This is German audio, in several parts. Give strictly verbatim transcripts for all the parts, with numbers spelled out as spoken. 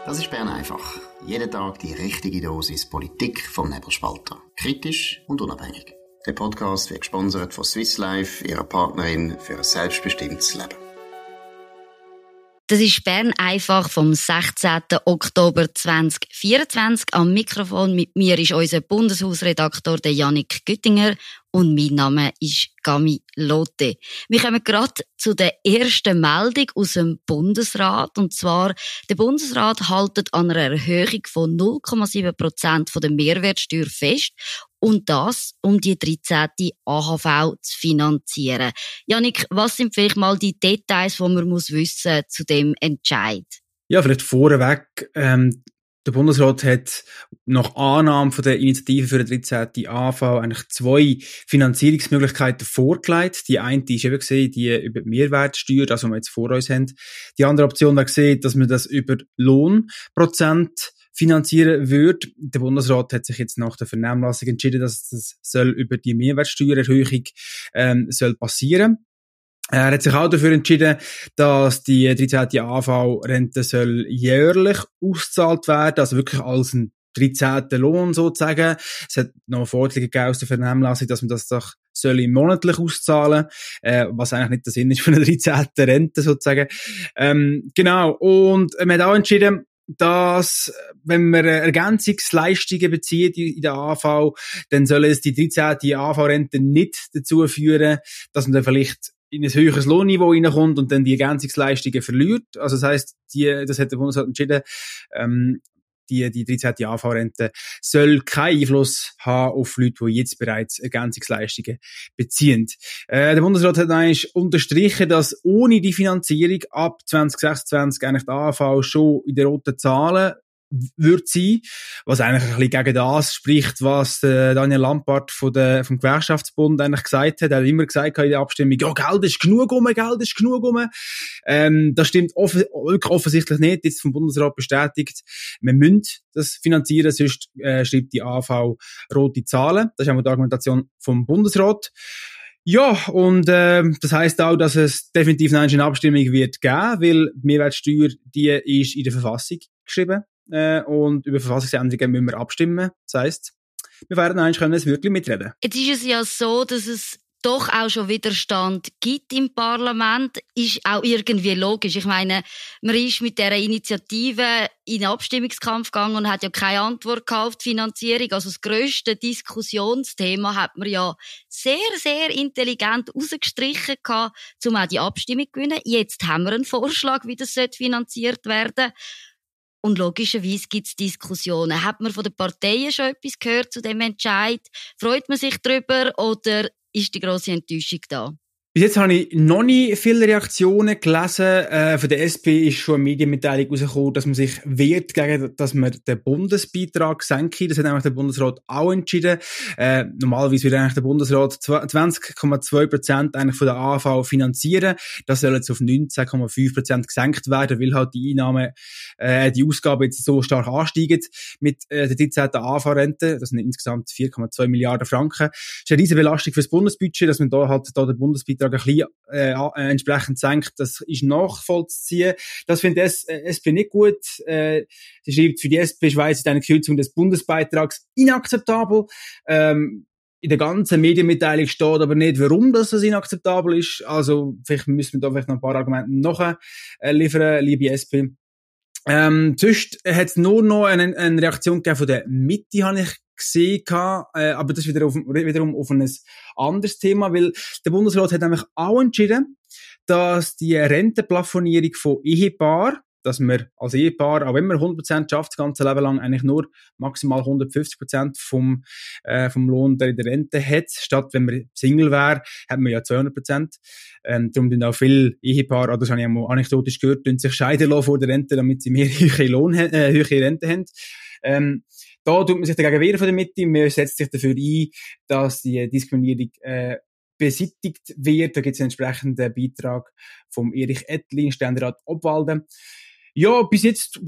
Das ist Bern einfach. Jeden Tag die richtige Dosis Politik vom Nebelspalter. Kritisch und unabhängig. Der Podcast wird gesponsert von Swiss Life, ihrer Partnerin für ein selbstbestimmtes Leben. Das ist Bern einfach vom sechzehnten Oktober zweitausendvierundzwanzig. Am Mikrofon mit mir ist unser Bundeshausredaktor Jannik Güttinger und mein Name ist Gami Lotte. Wir kommen gerade zu der ersten Meldung aus dem Bundesrat. Und zwar, der Bundesrat hält an einer Erhöhung von null Komma sieben Prozent der Mehrwertsteuer fest. Und das, um die dreizehnte A H V zu finanzieren. Jannik, was sind vielleicht mal die Details, die man muss wissen zu dem Entscheid? Ja, vielleicht vorweg. Ähm, der Bundesrat hat nach Annahme von der Initiative für die dreizehnte A H V eigentlich zwei Finanzierungsmöglichkeiten vorgelegt. Die eine ist eben gesehen, die über die Mehrwertsteuer, das, was wir jetzt vor uns haben. Die andere Option war gesehen, dass man das über Lohnprozent finanzieren würde. Der Bundesrat hat sich jetzt nach der Vernehmlassung entschieden, dass das soll über die Mehrwertsteuererhöhung ähm, soll passieren. Er hat sich auch dafür entschieden, dass die dreizehnte A H V-Rente soll jährlich ausgezahlt werden, also wirklich als ein dreizehnten Lohn sozusagen. Es hat noch Forderungen gegeben aus der Vernehmlassung, dass man das doch soll monatlich auszahlen, äh, was eigentlich nicht der Sinn ist für eine dreizehnte Rente sozusagen. Ähm, genau. Und man hat auch entschieden, dass, wenn man Ergänzungsleistungen bezieht in der A H V, dann soll es die dreizehnte A H V-Rente nicht dazu führen, dass man dann vielleicht in ein höheres Lohnniveau reinkommt und dann die Ergänzungsleistungen verliert. Also das heisst, die, das hat der Bundesrat entschieden, ähm, die, die dreizehnte A H V-Rente soll keinen Einfluss haben auf Leute, die jetzt bereits Ergänzungsleistungen beziehen. Äh, der Bundesrat hat eigentlich unterstrichen, dass ohne die Finanzierung ab zwanzig sechsundzwanzig eigentlich die A H V schon in den roten Zahlen würde sein, was eigentlich ein bisschen gegen das spricht, was äh, Daniel Lampart von der, vom Gewerkschaftsbund eigentlich gesagt hat. Er hat immer gesagt in der Abstimmung, ja, Geld ist genug rum, Geld ist genug rum. Ähm, das stimmt off- wirklich offensichtlich nicht, jetzt vom Bundesrat bestätigt. Wir müssen das finanzieren, sonst äh, schreibt die A H V rote Zahlen. Das ist auch die Argumentation vom Bundesrat. Ja, und äh, das heisst auch, dass es definitiv eine Abstimmung wird geben, weil die Mehrwertsteuer, die ist in der Verfassung geschrieben. Äh, und über Verfassungsänderungen müssen wir abstimmen. Das heisst, wir werden eigentlich können es wirklich mitreden. Jetzt ist es ja so, dass es doch auch schon Widerstand gibt im Parlament. Ist auch irgendwie logisch. Ich meine, man ist mit dieser Initiative in den Abstimmungskampf gegangen und hat ja keine Antwort gehabt auf die Finanzierung. Also das grösste Diskussionsthema hat man ja sehr, sehr intelligent rausgestrichen gehabt, um auch die Abstimmung zu gewinnen. Jetzt haben wir einen Vorschlag, wie das finanziert werden soll. Und logischerweise gibt es Diskussionen. Hat man von den Parteien schon etwas gehört zu dem Entscheid? Freut man sich darüber oder ist die grosse Enttäuschung da? Bis jetzt habe ich noch nie viele Reaktionen gelesen. Äh, von der S P ist schon eine Medienmitteilung rausgekommen, dass man sich wehrt gegen, dass man den Bundesbeitrag senke. Das hat eigentlich der Bundesrat auch entschieden. Äh, normalerweise würde eigentlich der Bundesrat zwanzig Komma zwei Prozent eigentlich von der A H V finanzieren. Das soll jetzt auf neunzehn Komma fünf Prozent gesenkt werden, weil halt die Einnahmen, äh, die Ausgaben jetzt so stark ansteigen mit äh, der dreizehnten A H V-Rente. Das sind insgesamt vier Komma zwei Milliarden Franken. Das ist eine riesige Belastung für das Bundesbudget, dass man da halt da den Bundesbeitrag ein bisschen äh, entsprechend senkt. Das ist nachvollziehen. Das findet die S P nicht gut. Äh, sie schreibt, für die S P Schweiz ist eine Kürzung des Bundesbeitrags inakzeptabel. Ähm, in der ganzen Medienmitteilung steht aber nicht, warum das inakzeptabel ist. Also vielleicht müssen wir da vielleicht noch ein paar Argumente noch äh, liefern, liebe S P. Ähm, sonst hat es nur noch eine, eine Reaktion gegeben von der Mitte, habe ich gesehen, äh, aber das ist wieder auf, wiederum auf ein anderes Thema, weil der Bundesrat hat nämlich auch entschieden, dass die Rentenplafonierung von Ehepaaren, dass man als Ehepaar, auch wenn man hundert Prozent schafft, das ganze Leben lang eigentlich nur maximal hundertfünfzig Prozent vom, äh, vom Lohn der in der Rente hat. Statt wenn man Single wäre, hat man ja zweihundert Prozent. Ähm, darum tun auch viele Ehepaare, oder das habe ich auch anekdotisch gehört, tun sich scheiden lassen vor der Rente, damit sie mehr höhere Lohn, äh, höhere Rente haben. Ähm, da tut man sich dagegen wehren von der Mitte. Man setzt sich dafür ein, dass die Diskriminierung, äh, beseitigt wird. Da gibt es einen entsprechenden Beitrag vom Erich Ettlin, Ständerat Obwalden. Ja, bis jetzt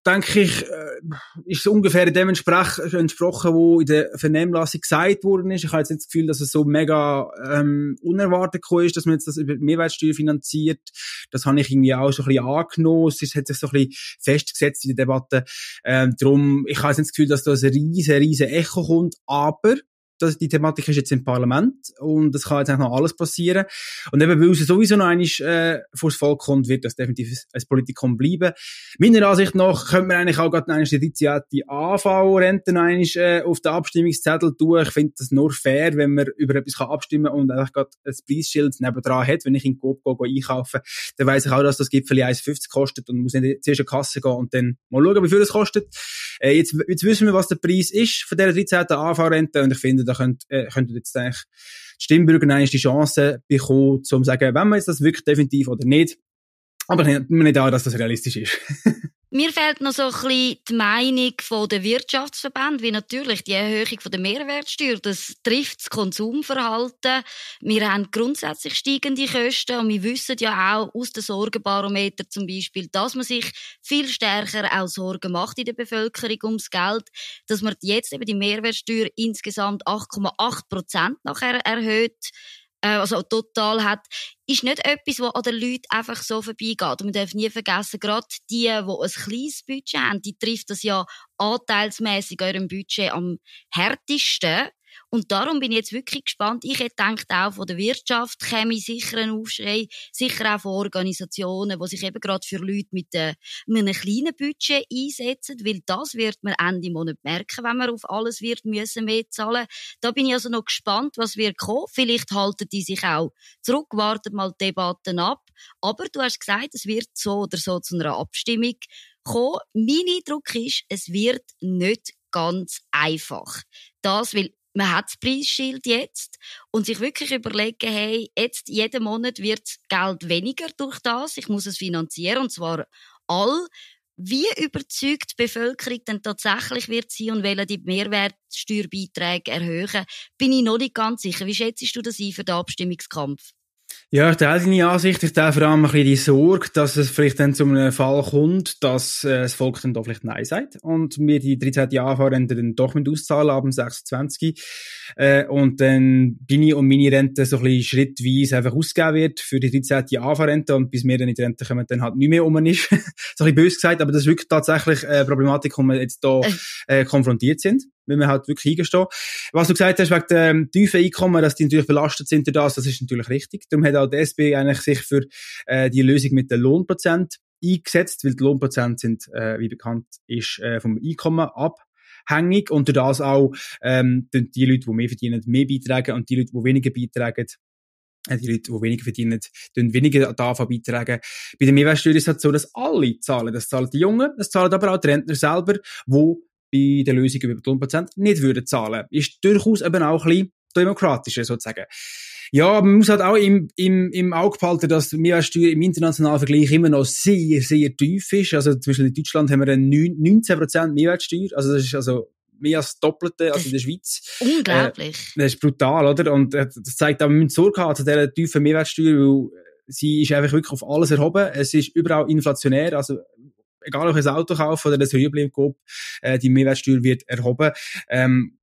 denke ich, ist es ungefähr dem entsprochen, wo in der Vernehmlassung gesagt worden ist. Ich habe jetzt nicht das Gefühl, dass es so mega ähm, unerwartet gekommen ist, dass man jetzt das über die Mehrwertsteuer finanziert. Das habe ich irgendwie auch so ein bisschen angenommen. Es hat sich so ein bisschen festgesetzt in der Debatte. Ähm, darum, ich habe jetzt nicht das Gefühl, dass da ein riesen, riesen Echo kommt, aber das, die Thematik ist jetzt im Parlament und es kann jetzt eigentlich noch alles passieren. Und eben, weil es sowieso noch einmal äh, vor das Volk kommt, wird das definitiv ein Politikum bleiben. Meiner Ansicht nach könnte man eigentlich auch gerade einmal die dreizehnte A V-Rente äh, auf den Abstimmungszettel tun. Ich finde das nur fair, wenn man über etwas kann abstimmen kann und einfach gerade ein Preisschild nebendran hat. Wenn ich in Coop gehe, gehe einkaufen, dann weiss ich auch, dass das Gipfeli eins Komma fünfzig kostet und muss nicht zuerst in die Kasse gehen und dann mal schauen, wie viel es kostet. Äh, jetzt, jetzt wissen wir, was der Preis ist von dieser dreizehnten A V-Rente und ich finde, da könnt, äh, könnten jetzt eigentlich die Stimmbürger eigentlich die Chance bekommen, um zu sagen, wenn man jetzt das wirklich definitiv oder nicht. Aber ich nehme nicht an, dass das realistisch ist. Mir fehlt noch so ein bisschen die Meinung von der Wirtschaftsverbände, wie natürlich die Erhöhung von der Mehrwertsteuer, das trifft das Konsumverhalten. Wir haben grundsätzlich steigende Kosten und wir wissen ja auch aus den Sorgenbarometer zum Beispiel, dass man sich viel stärker auch Sorgen macht in der Bevölkerung ums Geld, dass man jetzt eben die Mehrwertsteuer insgesamt acht Komma acht Prozent nachher erhöht, also total hat, ist nicht etwas, was an den Leuten einfach so vorbeigeht. Und man darf nie vergessen, gerade die, die ein kleines Budget haben, die trifft das ja anteilsmässig eurem Budget am härtesten. Und darum bin ich jetzt wirklich gespannt. Ich hätte gedacht, auch von der Wirtschaft käme sicher ein Aufschrei, sicher auch von Organisationen, die sich eben gerade für Leute mit, äh, mit einem kleinen Budget einsetzen, weil das wird man Ende Monat merken, wenn man auf alles wird müssen mehr zahlen. Da bin ich also noch gespannt, was wird kommen. Vielleicht halten die sich auch zurück, warten mal die Debatten ab. Aber du hast gesagt, es wird so oder so zu einer Abstimmung kommen. Mein Eindruck ist, es wird nicht ganz einfach. Das, weil man hat das Preisschild jetzt und sich wirklich überlegen, hey, jetzt jeden Monat wird das Geld weniger durch das, ich muss es finanzieren und zwar all. Wie überzeugt die Bevölkerung denn tatsächlich wird sein und wollen die Mehrwertsteuerbeiträge erhöhen, bin ich noch nicht ganz sicher. Wie schätzt du das ein für den Abstimmungskampf? Ja, ich teile deine Ansicht. Ich teile vor allem ein bisschen die Sorge, dass es vielleicht dann zu einem Fall kommt, dass äh, das Volk dann doch vielleicht Nein sagt und wir die dreizehnte A V-Rente dann doch mit auszahlen ab dem sechsundzwanzigsten Äh, und dann bin ich und meine Rente so ein bisschen schrittweise einfach ausgegeben wird für die dreizehnte A V-Rente und bis wir dann in die Rente kommen, dann halt nicht mehr um ist. So ein bisschen böse gesagt, aber das ist wirklich tatsächlich eine Problematik, wo wir jetzt da äh, konfrontiert sind, wenn wir halt wirklich eingestehen. Was du gesagt hast, wegen der tiefen Einkommen, dass die natürlich belastet sind durch das, das ist natürlich richtig. Darum hat auch die S P eigentlich sich für äh, die Lösung mit den Lohnprozent eingesetzt, weil die Lohnprozent sind, äh, wie bekannt ist, äh, vom Einkommen abhängig und durch das auch ähm, die Leute, die mehr verdienen, mehr beitragen und die Leute, die weniger beitragen, äh, die Leute, die weniger verdienen, tun weniger davon beitragen. Bei der Mehrwertsteuer ist es halt so, dass alle zahlen. Das zahlen die Jungen, das zahlen aber auch die Rentner selber, die bei der Lösung über die Lohnprozent nicht würden zahlen. Ist durchaus eben auch ein bisschen demokratischer, sozusagen. Ja, man muss halt auch im, im, im Auge behalten, dass die Mehrwertsteuer im internationalen Vergleich immer noch sehr, sehr tief ist. Also zum Beispiel in Deutschland haben wir eine neunzehn Prozent Mehrwertsteuer. Also das ist also mehr als das Doppelte als in der Schweiz. Unglaublich. Äh, das ist brutal, oder? Und äh, das zeigt auch, wir müssen Sorge haben zu dieser tiefen Mehrwertsteuer, weil sie ist einfach wirklich auf alles erhoben. Es ist überall inflationär, also egal ob ich ein Auto kaufe oder das Rüebli im Coop, äh, die Mehrwertsteuer wird erhoben, ähm,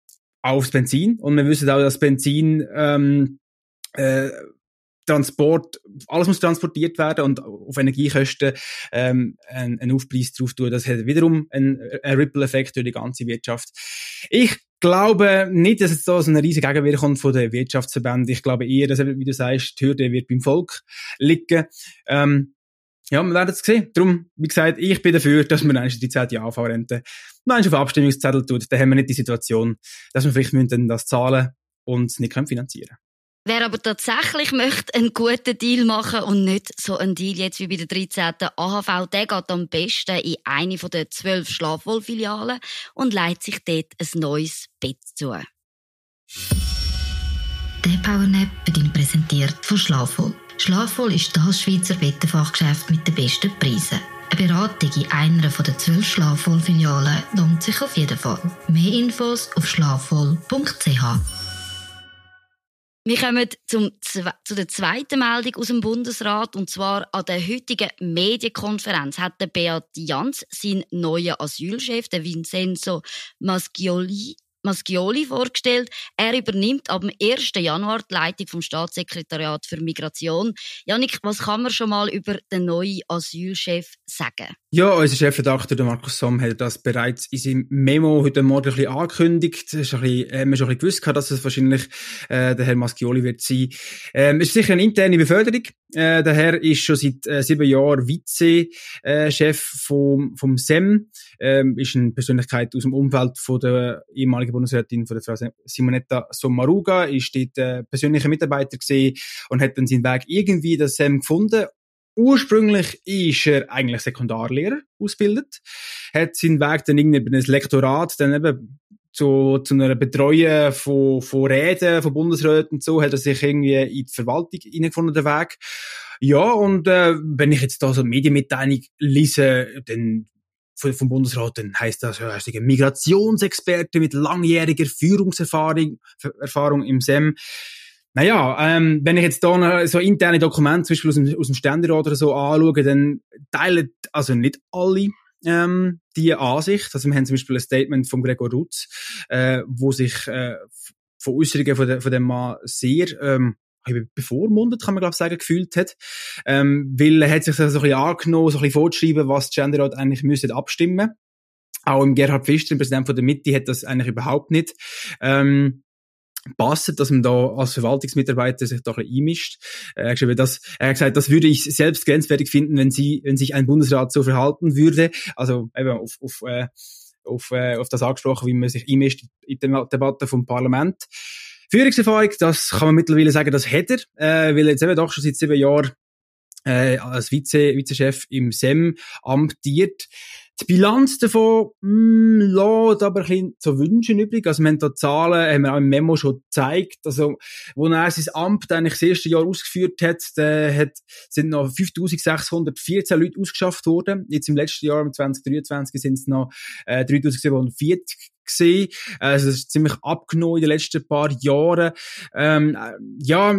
aufs Benzin. Und wir wissen auch, dass Benzin, ähm, äh, Transport, alles muss transportiert werden und auf Energiekosten ähm, einen, einen Aufpreis drauf tun. Das hat wiederum einen, einen Ripple-Effekt durch die ganze Wirtschaft. Ich glaube nicht, dass es da so eine riesige Gegenwehr kommt von den Wirtschaftsverbänden. Ich glaube eher, dass, wie du sagst, die Hürde wird beim Volk liegen. Ähm, Ja, wir werden es sehen. Darum, wie gesagt, ich bin dafür, dass man eigentlich die dreizehnte A V-Rente noch auf Abstimmungszettel tut. Dann haben wir nicht die Situation, dass wir vielleicht müssen das zahlen und es nicht finanzieren können. Wer aber tatsächlich möchte einen guten Deal machen und nicht so einen Deal jetzt wie bei der dreizehnten A H V, der geht am besten in eine der zwölf Schlafwohl-Filialen und leiht sich dort ein neues Bett zu. Der Powernap wird Ihnen präsentiert von Schlafwohl. Schlafwohl ist das Schweizer Bettenfachgeschäft mit den besten Preisen. Eine Beratung in einer der zwölf Schlafwohl-Filialen lohnt sich auf jeden Fall. Mehr Infos auf schlafwohl punkt c h. Wir kommen zum, zu der zweiten Meldung aus dem Bundesrat. Und zwar an der heutigen Medienkonferenz hat der Beat Jans seinen neuen Asylchef, den Vincenzo Mascioli, Mascioli vorgestellt. Er übernimmt ab dem ersten Januar die Leitung vom Staatssekretariat für Migration. Jannik, was kann man schon mal über den neuen Asylchef sagen? Ja, unser Chefredakteur, der Markus Somm, hat das bereits in seinem Memo heute Morgen ein bisschen angekündigt. Es ist ein bisschen, haben wir schon ein bisschen gewusst, dass es wahrscheinlich äh, der Herr Mascioli wird sein. Ähm, es ist sicher eine interne Beförderung. Äh, der Herr ist schon seit äh, sieben Jahren Vize-Chef äh, vom, vom S E M. Ähm, ist eine Persönlichkeit aus dem Umfeld von der ehemaligen Bundesrätin, von der Frau Simonetta Sommaruga, ist dort äh, persönlicher Mitarbeiter gewesen und hat dann seinen Weg irgendwie in das S E M gefunden. Ursprünglich ist er eigentlich Sekundarlehrer ausgebildet, hat seinen Weg dann irgendwie über ein Lektorat, dann eben zu, zu einer Betreuung von, von Reden, von Bundesräten und so, hat er sich irgendwie in die Verwaltung hineingefunden, den Weg. Ja, und äh, wenn ich jetzt da so eine Medienmitteilung lese, dann vom Bundesrat, dann heisst das, er ist ein Migrationsexperte mit langjähriger Führungserfahrung Erfahrung im S E M. Naja, ähm, wenn ich jetzt da so interne Dokumente, zum Beispiel aus dem, aus dem Ständerat oder so anschaue, dann teilen also nicht alle ähm, die Ansicht. Also wir haben zum Beispiel ein Statement von Gregor Rutz, äh, wo sich äh, von Äußerungen von, de, von dem Mann sehr ähm, bevormundet, kann man glaube ich sagen, gefühlt hat. Ähm, weil er hat sich so ein bisschen angenommen, so ein bisschen vorzuschreiben, was die Ständerat eigentlich müsste abstimmen. Auch im Gerhard Pfister, dem Präsident von der Mitte, hat das eigentlich überhaupt nicht ähm, passt, dass man da als Verwaltungsmitarbeiter sich da ein bisschen einmischt. Er hat, das, er hat gesagt, das würde ich selbst grenzwertig finden, wenn sie, wenn sich ein Bundesrat so verhalten würde. Also eben auf, auf, äh, auf, äh, auf das angesprochen, wie man sich einmischt in die Debatte vom Parlament. Führungserfahrung, das kann man mittlerweile sagen, das hat er, äh, weil er jetzt eben doch schon seit sieben Jahren äh, als Vize, Vizechef im S E M amtiert. Die Bilanz davon mh, lässt aber ein bisschen zu wünschen übrig. Also wir haben da Zahlen, haben wir auch im Memo schon gezeigt. Also, wo er sein Amt eigentlich das erste Jahr ausgeführt hat, da hat, sind noch fünftausendsechshundertvierzehn Leute ausgeschafft worden. Jetzt im letzten Jahr, im zwanzig dreiundzwanzig, sind es noch äh, dreitausendsiebenhundertvierzig gesehen. Also das ist ziemlich abgenommen in den letzten paar Jahren. Ähm, äh, ja,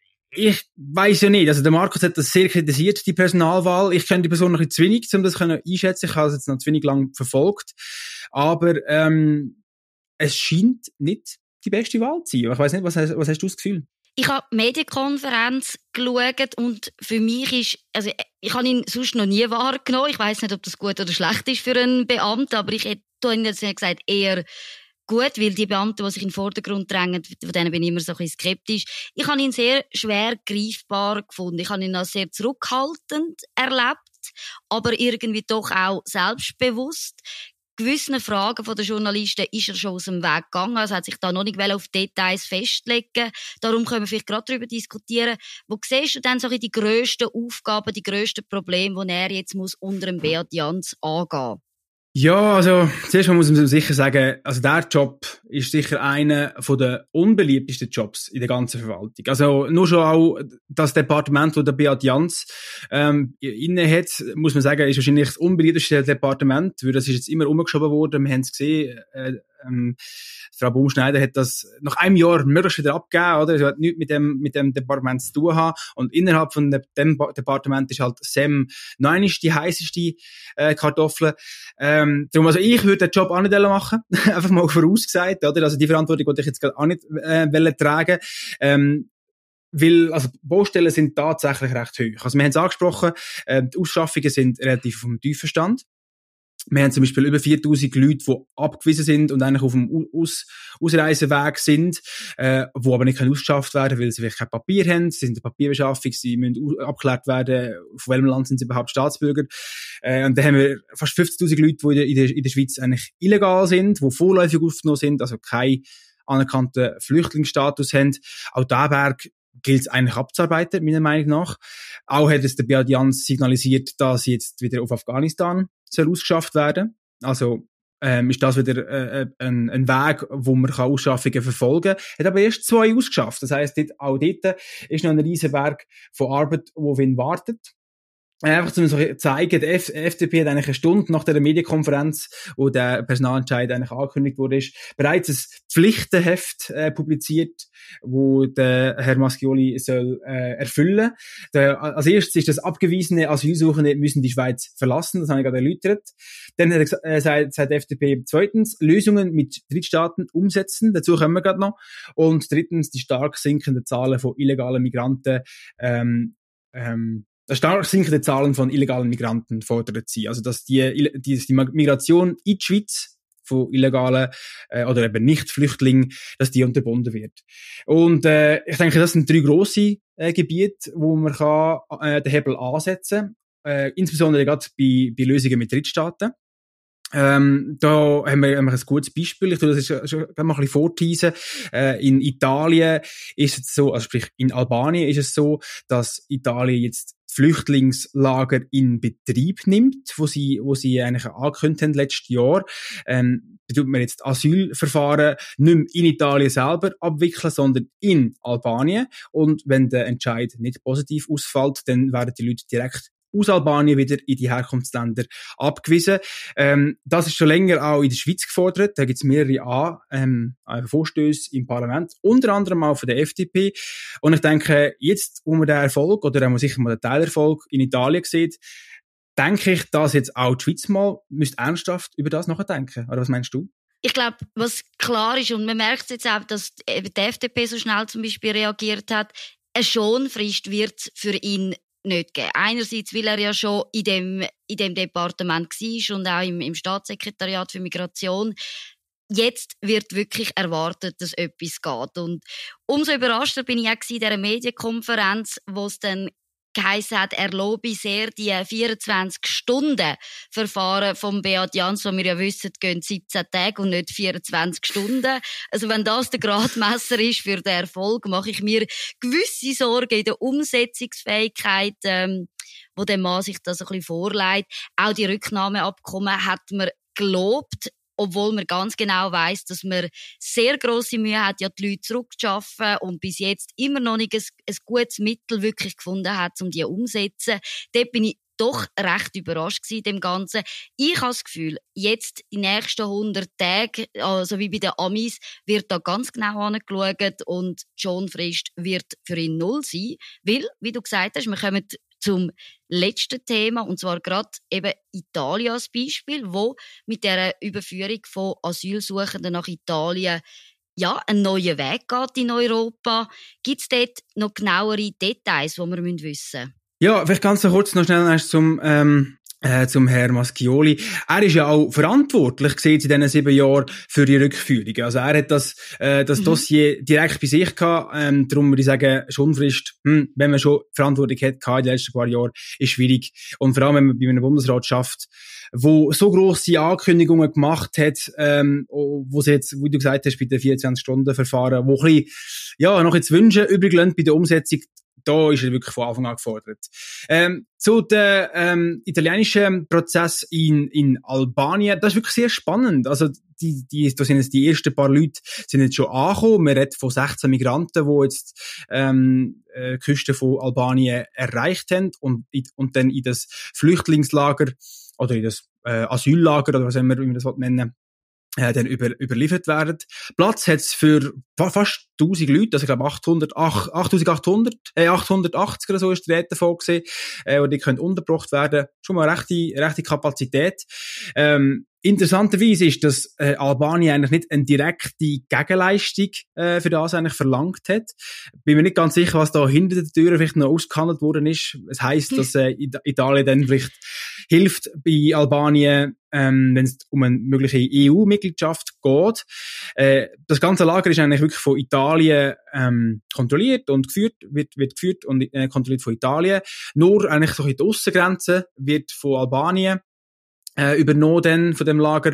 ich weiss ja nicht. Also der Markus hat das sehr kritisiert, die Personalwahl. Ich kenne die Person noch ein bisschen zu wenig, um das einschätzen. Ich habe es jetzt noch zu wenig lang verfolgt. Aber ähm, es scheint nicht die beste Wahl zu sein. Ich weiss nicht, was hast, was hast du das Gefühl? Ich habe die Medienkonferenz geschaut und für mich ist, also ich habe ihn sonst noch nie wahrgenommen. Ich weiss nicht, ob das gut oder schlecht ist für einen Beamten, aber ich hätte jetzt gesagt, eher gut, weil die Beamten, die sich in den Vordergrund drängen, von denen bin ich immer so ein bisschen skeptisch. Ich habe ihn sehr schwer greifbar gefunden. Ich habe ihn als sehr zurückhaltend erlebt, aber irgendwie doch auch selbstbewusst. Gewissen Fragen von den Journalisten ist er schon aus dem Weg gegangen. Also hat sich da noch nicht auf Details festlegen. Darum können wir vielleicht gerade darüber diskutieren. Wo siehst du denn so die grössten Aufgaben, die grössten Probleme, die er jetzt muss unter dem Beat Jans angehen muss? Ja, also zuerst mal muss man sicher sagen, also der Job ist sicher einer von der unbeliebtesten Jobs in der ganzen Verwaltung. Also nur schon auch das Departement, das der Beat Jans ähm, inne hat, muss man sagen, ist wahrscheinlich das unbeliebteste Departement, weil das ist jetzt immer umgeschoben worden. Wir haben es gesehen, äh, ähm, Frau Baumschneider hat das nach einem Jahr möglichst wieder abgegeben, oder? Sie hat nichts mit dem, mit dem Departement zu tun haben. Und innerhalb von dem, dem Departement ist halt S E M noch einmal die heisseste äh, Kartoffel. Ähm, darum, also ich würde den Job auch nicht machen. Einfach mal vorausgesagt, oder? Also die Verantwortung wollte ich jetzt gerade auch nicht äh, tragen. Ähm, Weil, also, Baustellen sind tatsächlich recht hoch. Also, wir haben es angesprochen, äh, die Ausschaffungen sind relativ vom tiefen Stand. Wir haben zum Beispiel über viertausend Leute, die abgewiesen sind und eigentlich auf dem Aus- Ausreiseweg sind, äh, die aber nicht ausgeschafft werden können, weil sie vielleicht kein Papier haben, sie sind eine Papierbeschaffung, sie müssen abgeklärt werden, von welchem Land sind sie überhaupt Staatsbürger. Äh, und dann haben wir fast fünfzigtausend Leute, die in der, in der Schweiz eigentlich illegal sind, die vorläufig aufgenommen sind, also keinen anerkannten Flüchtlingsstatus haben. Auch diesen Berg gilt es eigentlich abzuarbeiten, meiner Meinung nach. Auch hat es der Beat Jans signalisiert, dass jetzt wieder auf Afghanistan soll ausgeschafft werden. Also ähm, ist das wieder äh, ein, ein Weg, wo man kann Ausschaffungen verfolgen kann. Hat aber erst zwei ausgeschafft. Das heisst, auch dort ist noch ein riesen Berg von Arbeit, die auf ihn wartet. Einfach um zu zeigen, die F- F D P hat eigentlich eine Stunde nach der Medienkonferenz, wo der Personalentscheid eigentlich angekündigt wurde, ist, bereits ein Pflichtenheft äh, publiziert, wo der Herr Maschioli soll äh, erfüllen. Der, als erstes ist das, abgewiesene Asylsuchende müssen die Schweiz verlassen, das habe ich gerade erläutert. Dann hat er, äh, sagt, sagt die F D P zweitens, Lösungen mit Drittstaaten umsetzen, dazu kommen wir gerade noch. Und drittens, die stark sinkenden Zahlen von illegalen Migranten ähm, ähm, stark sinkende Zahlen von illegalen Migranten fordert sie. Also, dass die, die, die Migration in die Schweiz von illegalen äh, oder eben Nicht-Flüchtlingen, dass die unterbunden wird. Und äh, ich denke, das sind drei grosse äh, Gebiete, wo man kann, äh, den Hebel ansetzen kann, äh, insbesondere gerade bei, bei Lösungen mit Drittstaaten. Ähm, da haben wir, haben wir ein gutes Beispiel. Ich tue das jetzt schon mal ein bisschen vorteasen. Äh, in Italien ist es so, also sprich in Albanien ist es so, dass Italien jetzt Flüchtlingslager in Betrieb nimmt, wo sie, wo sie eigentlich angekündigt haben letztes Jahr. Ähm, da tut man jetzt Asylverfahren nicht mehr in Italien selber abwickeln, sondern in Albanien. Und wenn der Entscheid nicht positiv ausfällt, dann werden die Leute direkt aus Albanien wieder in die Herkunftsländer abgewiesen. Ähm, das ist schon länger auch in der Schweiz gefordert. Da gibt es mehrere A, ähm, Vorstöße im Parlament, unter anderem auch von der F D P. Und ich denke, jetzt, wo man den Erfolg, oder auch sicher mal den Teilerfolg in Italien sieht, denke ich, dass jetzt auch die Schweiz mal müsste ernsthaft über das nachdenken. Oder was meinst du? Ich glaube, was klar ist, und man merkt jetzt auch, dass die F D P so schnell zum Beispiel reagiert hat, eine Schonfrist wird für ihn nicht geben. Einerseits, weil er ja schon in dem, in dem Departement war und auch im, im Staatssekretariat für Migration. Jetzt wird wirklich erwartet, dass etwas geht. Und umso überraschter bin ich auch in dieser Medienkonferenz, wo es dann geheißen hat, er lobe sehr die vierundzwanzig-Stunden-Verfahren vom Beat Jans, wo wir ja wissen, gehen siebzehn Tage und nicht vierundzwanzig Stunden. Also wenn das der Gradmesser ist für den Erfolg, mache ich mir gewisse Sorgen in der Umsetzungsfähigkeit, ähm, wo der Mann sich das ein bisschen vorlegt. Auch die Rücknahmeabkommen hat man gelobt, obwohl man ganz genau weiss, dass man sehr grosse Mühe hat, ja die Leute zurückzuschaffen und bis jetzt immer noch nicht ein, ein gutes Mittel wirklich gefunden hat, um die umzusetzen. Dort bin ich doch recht überrascht gewesen, dem Ganzen. Ich habe das Gefühl, jetzt die nächsten hundert Tage, also wie bei den Amis, wird da ganz genau angeschaut und die Schonfrist wird für ihn null sein, weil, wie du gesagt hast, wir kommen zum letzten Thema, und zwar gerade eben Italien als Beispiel, wo mit der Überführung von Asylsuchenden nach Italien ja einen neuen Weg geht in Europa. Gibt es dort noch genauere Details, die wir wissen müssen? Ja, vielleicht ganz kurz noch schnell zum ähm Äh, zum Herrn Maschioli. Er ist ja auch verantwortlich gewesen in diesen sieben Jahren für die Rückführung. Also er hat das, äh, das mhm. Dossier direkt bei sich gehabt. Ähm, darum würde ich sagen, Schonfrist, hm, wenn man schon Verantwortung hat, in den letzten paar Jahren, ist schwierig. Und vor allem, wenn man bei einem Bundesrat schafft, wo so grosse Ankündigungen gemacht hat, ähm, wo sie jetzt, wie du gesagt hast, bei den vierundzwanzig-Stunden-Verfahren, wo ein bisschen, ja, noch jetzt Wünsche übrig lassen bei der Umsetzung, da ist er wirklich von Anfang an gefordert. Ähm, zu dem ähm, italienischen Prozess in, in Albanien, das ist wirklich sehr spannend. Also die, die, da sind jetzt die ersten paar Leute sind jetzt schon angekommen. Man redet von sechzehn Migranten, die jetzt ähm, äh, die Küste von Albanien erreicht haben und, und dann in das Flüchtlingslager oder in das äh, Asyllager oder was immer wie man das nennen äh, dann über, überliefert werden. Platz hat es für fast tausend Leute, also ich glaube achthundert, achttausendachthundert, äh, achthundertachtzig oder so ist die Rede vorgesehen, äh, und die können untergebracht werden. Schon mal rechte, rechte Kapazität. Ähm, Interessanterweise ist, dass äh, Albanien eigentlich nicht eine direkte Gegenleistung äh, für das eigentlich verlangt hat. Bin mir nicht ganz sicher, was da hinter der Tür vielleicht noch ausgehandelt worden ist. Es heisst, dass äh, Italien dann vielleicht hilft bei Albanien, ähm, wenn es um eine mögliche E U-Mitgliedschaft geht. Äh, das ganze Lager ist eigentlich wirklich von Italien ähm, kontrolliert und geführt, wird, wird geführt und äh, kontrolliert von Italien. Nur eigentlich so in die Aussengrenze wird von Albanien äh, übernommen dann von dem Lager.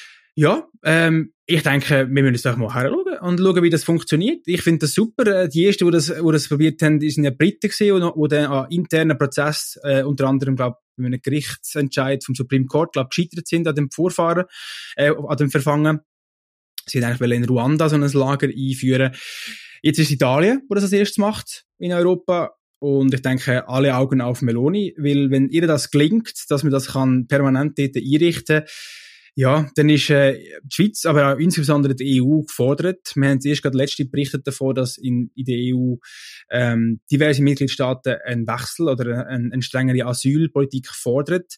Ja, ähm, ich denke, wir müssen jetzt auch mal herschauen und schauen, wie das funktioniert. Ich finde das super. Die ersten, die das, die das probiert haben, sind ja Briten gewesen, die dann an internen Prozess, äh, unter anderem, glaube ich, bei einem Gerichtsentscheid vom Supreme Court, glaube ich, gescheitert sind an dem Vorfahren, äh, an dem Verfangen. Sie wollten eigentlich in Ruanda so ein Lager einführen. Jetzt ist Italien, die das als erstes macht in Europa. Und ich denke, alle Augen auf Meloni, weil wenn ihr das gelingt, dass man das kann permanent dort einrichten, ja, dann ist äh, die Schweiz, aber auch insbesondere die E U gefordert. Wir haben erst gerade letzte berichtet davon, dass in, in der E U ähm, diverse Mitgliedstaaten einen Wechsel oder eine, eine strengere Asylpolitik fordert.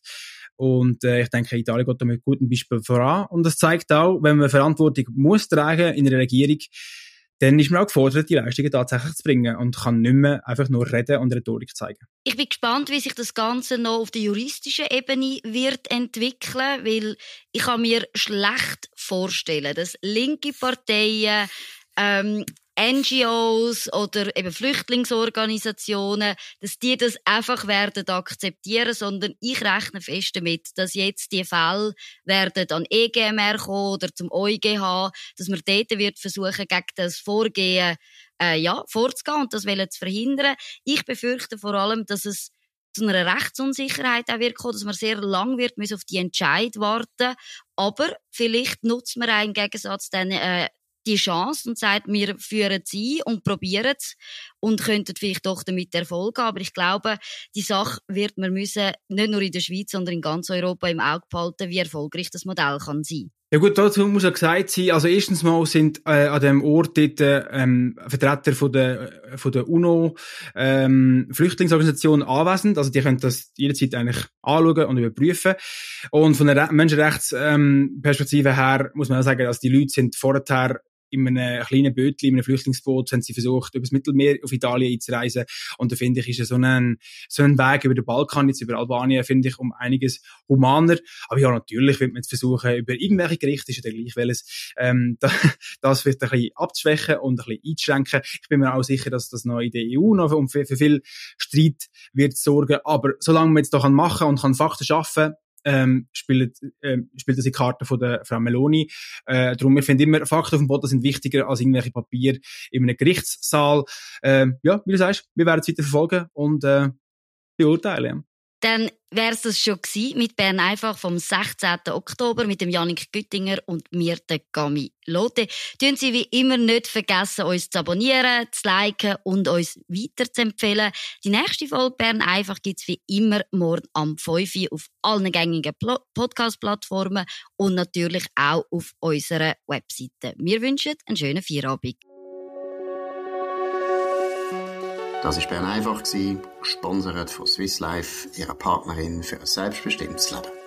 Und äh, ich denke, Italien geht da mit gutem Beispiel voran. Und das zeigt auch, wenn man Verantwortung muss tragen in der Regierung, dann ist man auch gefordert, die Leistungen tatsächlich zu bringen und kann nicht mehr einfach nur reden und Rhetorik zeigen. Ich bin gespannt, wie sich das Ganze noch auf der juristischen Ebene wird entwickeln, weil ich kann mir schlecht vorstellen, dass linke Parteien, ähm, N G Os oder eben Flüchtlingsorganisationen, dass die das einfach werden akzeptieren, sondern ich rechne fest damit, dass jetzt die Fälle werden an E G M R kommen oder zum O I G H, dass man dort wird versuchen, gegen das Vorgehen äh, ja, vorzugehen und das wollen zu verhindern. Ich befürchte vor allem, dass es zu einer Rechtsunsicherheit auch wird kommen, dass man sehr lang wird müssen auf die Entscheid warten. Aber vielleicht nutzt man auch im Gegensatz dann äh, die Chance und sagt, wir führen sie und probieren es und könnten vielleicht doch damit Erfolg haben. Aber ich glaube, die Sache wird man müssen, nicht nur in der Schweiz, sondern in ganz Europa im Auge behalten, wie erfolgreich das Modell kann sein. Ja gut, dazu muss ja gesagt sein, also erstens mal sind äh, an dem Ort dort ähm, Vertreter von der, von der UNO ähm, Flüchtlingsorganisation anwesend, also die können das jederzeit eigentlich anschauen und überprüfen. Und von der Re- Menschenrechtsperspektive ähm, her muss man auch sagen, dass die Leute sind vorher in einem kleinen Bötchen, in einem Flüchtlingsboot, haben sie versucht, über das Mittelmeer auf Italien einzureisen. Und da finde ich, ist so ein, so ein Weg über den Balkan, jetzt über Albanien, finde ich um einiges humaner. Aber ja, natürlich wird man jetzt versuchen, über irgendwelche Gerichte, ist ja gleich welches, ähm, das vielleicht ein bisschen abzuschwächen und ein bisschen einzuschränken. Ich bin mir auch sicher, dass das noch in der E U noch für, für viel Streit wird sorgen. Aber solange man jetzt da machen kann und kann Fakten schaffen, Ähm, spielt, ähm, spielt das in die Karten von der Frau Meloni. Äh, darum, ich finde immer, Fakten auf dem Boden sind wichtiger als irgendwelche Papiere in einem Gerichtssaal. Ähm, ja, wie du sagst, wir werden es weiter verfolgen und äh, beurteilen. Ja. Dann wäre es das schon gewesen mit Bern einfach vom sechzehnten Oktober mit dem Jannik Güttinger und mir, der Gami Lotte. Tun Sie wie immer nicht vergessen, uns zu abonnieren, zu liken und uns weiterzuempfehlen. Die nächste Folge Bern einfach gibt's wie immer morgen am fünf Uhr auf allen gängigen Pl- Podcast-Plattformen und natürlich auch auf unserer Webseite. Wir wünschen einen schönen Feierabend. Das war Bern einfach, gesponsert von Swiss Life, ihrer Partnerin für ein selbstbestimmtes Leben.